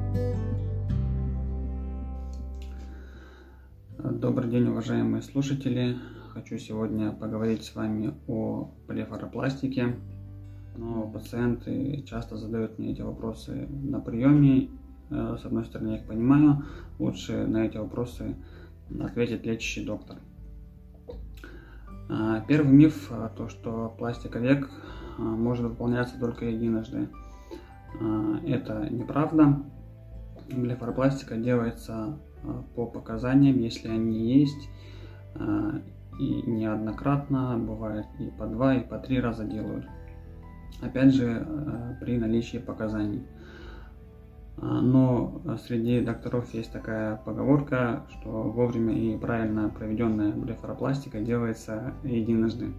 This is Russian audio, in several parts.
Добрый день, уважаемые слушатели! Хочу сегодня поговорить с вами о блефаропластике. Но пациенты часто задают мне эти вопросы на приеме. С одной стороны, я их понимаю, лучше на эти вопросы ответит лечащий доктор. Первый миф – то, что пластика век может выполняться только единожды. Это неправда. Блефаропластика делается по показаниям, если они есть, и неоднократно, бывает и по 2, и по 3 раза делают. Опять же, при наличии показаний. Но среди докторов есть такая поговорка, что вовремя и правильно проведенная блефаропластика делается единожды.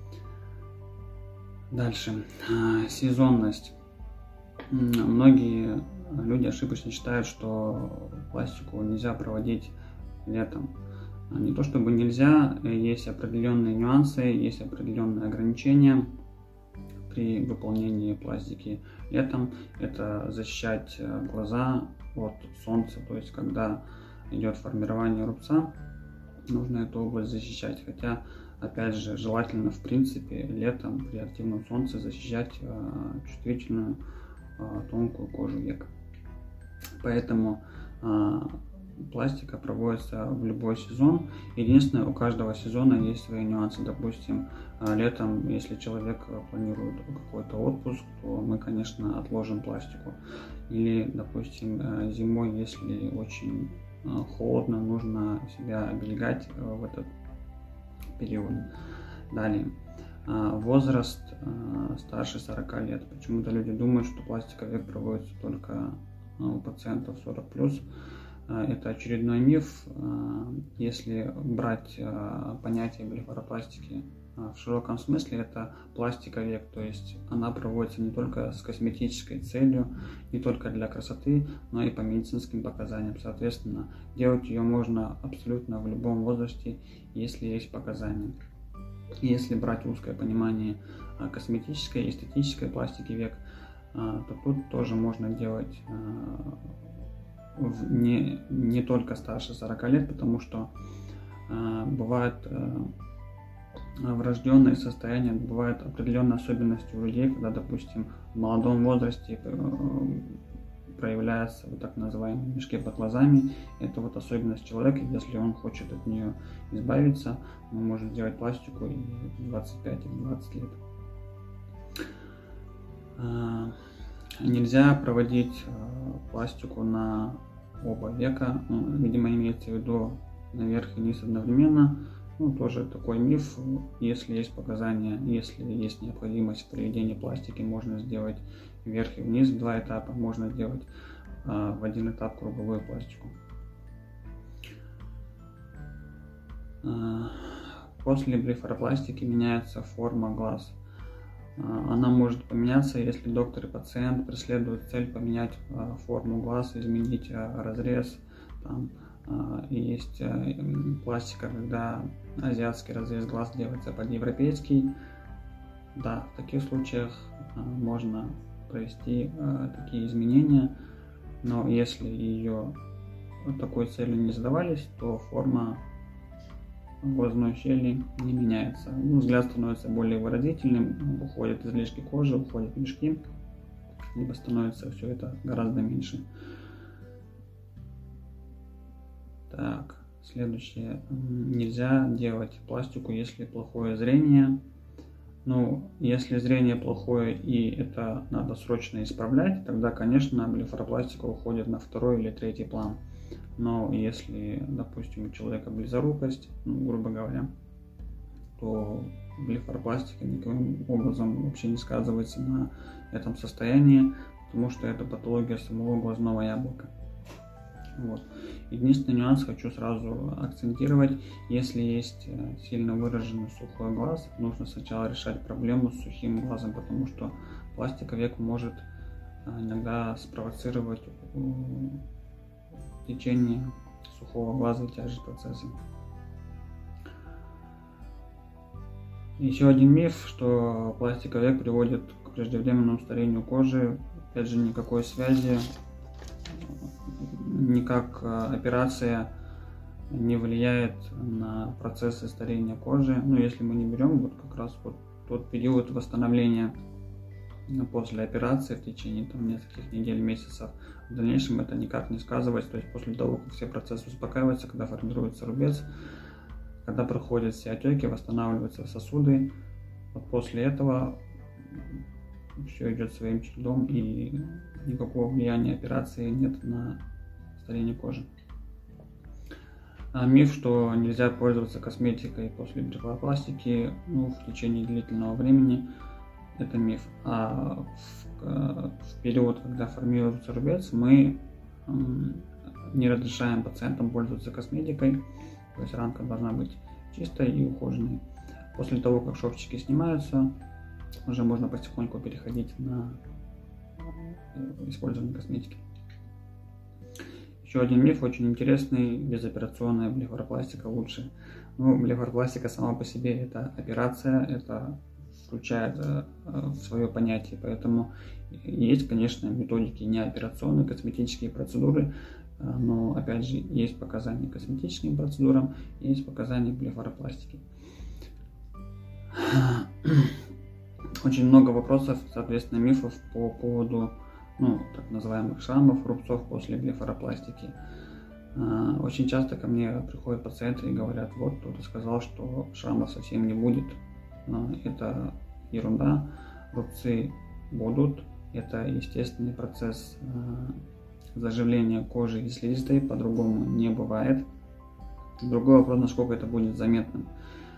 Дальше. Сезонность. Многие люди ошибочно считают, что пластику нельзя проводить летом. Не то чтобы нельзя, есть определенные нюансы, есть определенные ограничения при выполнении пластики летом. Это защищать глаза от солнца, то есть когда идет формирование рубца, нужно эту область защищать. Хотя, опять же, желательно в принципе летом при активном солнце защищать чувствительную тонкую кожу век. Поэтому пластика проводится в любой сезон. Единственное, у каждого сезона есть свои нюансы. Допустим, летом, если человек планирует какой-то отпуск, то мы, конечно, отложим пластику. Или, допустим, зимой, если очень холодно, нужно себя оберегать в этот период. Далее. Возраст старше 40 лет. Почему-то люди думают, что пластика век проводится только у пациентов 40+. Это очередной миф. Если брать понятие блефаропластики в широком смысле, это пластика век, то есть она проводится не только с косметической целью, не только для красоты, но и по медицинским показаниям. Соответственно, делать ее можно абсолютно в любом возрасте, если есть показания. Если брать узкое понимание косметической и эстетической пластики век, то тут тоже можно делать не только старше 40 лет, потому что бывают врожденные состояния, бывают определенные особенности у людей, когда, допустим, в молодом возрасте проявляются вот так называемые мешки под глазами. Это вот особенность человека, если он хочет от нее избавиться, он может делать пластику и в 25 или 20 лет. Нельзя проводить пластику на оба века, видимо, имеется в виду наверх и вниз одновременно. Тоже такой миф. Если есть показания, если есть необходимость в проведении пластики, можно сделать вверх и вниз в 2 этапа, можно сделать в один этап круговую пластику. После блефаропластики меняется форма глаз. Она может поменяться, если доктор и пациент преследуют цель поменять форму глаз, изменить разрез. И есть пластика, когда азиатский разрез глаз делается под европейский. Да, в таких случаях можно провести такие изменения, но если ее такой целью не задавались, то форма глазной щели не меняется. Взгляд становится более выразительным, уходят излишки кожи, уходят мешки, либо становится все это гораздо меньше. Так, следующее. Нельзя делать пластику, если плохое зрение. Если зрение плохое и это надо срочно исправлять, тогда, конечно, блефаропластика уходит на 2-й или 3-й план. Но если, допустим, у человека близорукость, грубо говоря, то блефаропластика никаким образом вообще не сказывается на этом состоянии, потому что это патология самого глазного яблока. Единственный нюанс хочу сразу акцентировать: если есть сильно выраженный сухой глаз, нужно сначала решать проблему с сухим глазом, потому что пластика век может иногда спровоцировать течение сухого глаза и тяжесть процесса. Еще один миф, что пластика век приводит к преждевременному старению кожи. Опять же, никакой связи никак операция не влияет на процессы старения кожи. Ну, если мы не берем вот как раз вот тот период восстановления после операции в течение там нескольких недель, месяцев, в дальнейшем это никак не сказывается. То есть после того, как все процессы успокаиваются, когда формируется рубец, когда проходят все отеки, восстанавливаются сосуды, вот после этого все идет своим чередом, и никакого влияния операции нет на старение кожи. Миф, что нельзя пользоваться косметикой после блефаропластики в течение длительного времени, это миф. А в период, когда формируется рубец, мы не разрешаем пациентам пользоваться косметикой, то есть ранка должна быть чистой и ухоженной. После того, как шовчики снимаются, уже можно потихоньку переходить на использование косметики. Еще один миф очень интересный: безоперационная блефаропластика лучше. Блефаропластика сама по себе это операция, это включает в свое понятие, поэтому есть, конечно, методики неоперационные, косметические процедуры, но опять же есть показания косметическим процедурам, есть показания блефаропластики. Очень много вопросов, соответственно, мифов по поводу так называемых шрамов, рубцов после блефаропластики. Очень часто ко мне приходят пациенты и говорят: вот кто-то сказал, что шрамов совсем не будет. Это ерунда, рубцы будут, это естественный процесс заживления кожи и слизистой, по-другому не бывает. Другой вопрос, насколько это будет заметным.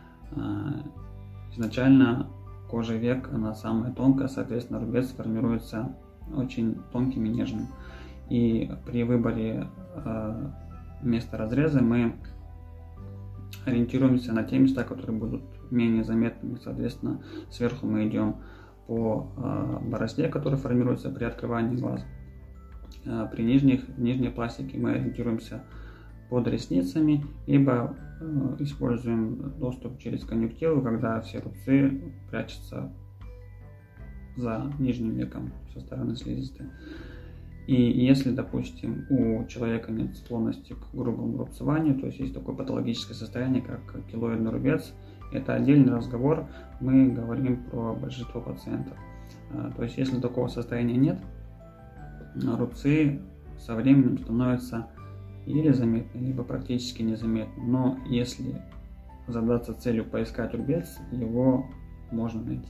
Изначально кожа век, она самая тонкая, соответственно, рубец формируется очень тонким и нежным. И при выборе места разреза мы ориентируемся на те места, которые будут менее заметными. Соответственно, сверху мы идем по борозде, которая формируется при открывании глаз. При нижней пластике мы ориентируемся под ресницами, либо используем доступ через конъюнктиву, когда все рубцы прячутся за нижним веком со стороны слизистой. И если, допустим, у человека нет склонности к грубому рубцеванию, то есть такое патологическое состояние, как килоидный рубец, это отдельный разговор, мы говорим про большинство пациентов. То есть если такого состояния нет, рубцы со временем становятся или заметны, либо практически незаметны. Но если задаться целью поискать рубец, его можно найти.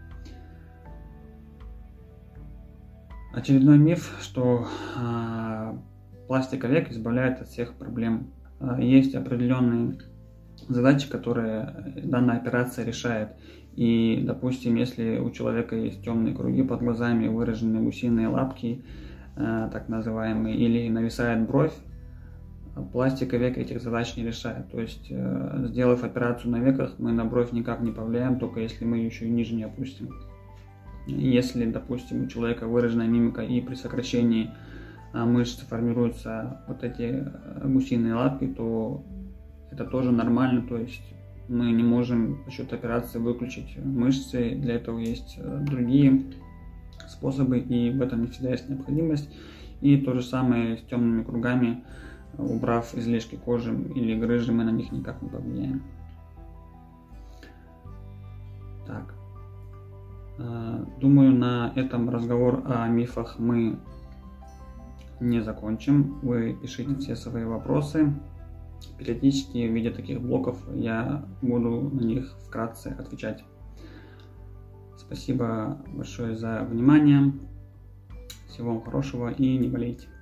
Очередной миф, что пластика век избавляет от всех проблем. Есть определенные задачи, которые данная операция решает. И, допустим, если у человека есть темные круги под глазами, выраженные гусиные лапки, так называемые, или нависает бровь, пластика века этих задач не решает. То есть, сделав операцию на веках, мы на бровь никак не повлияем, только если мы ее еще и ниже не опустим. Если, допустим, у человека выраженная мимика и при сокращении мышц формируются вот эти гусиные лапки, то это тоже нормально. То есть мы не можем за счет операции выключить мышцы, для этого есть другие способы, и в этом не всегда есть необходимость. И то же самое с темными кругами. Убрав излишки кожи или грыжи, мы на них никак не повлияем. Так. Думаю, на этом разговор о мифах мы не закончим. Вы пишите все свои вопросы. Периодически в виде таких блоков я буду на них вкратце отвечать. Спасибо большое за внимание. Всего вам хорошего и не болейте.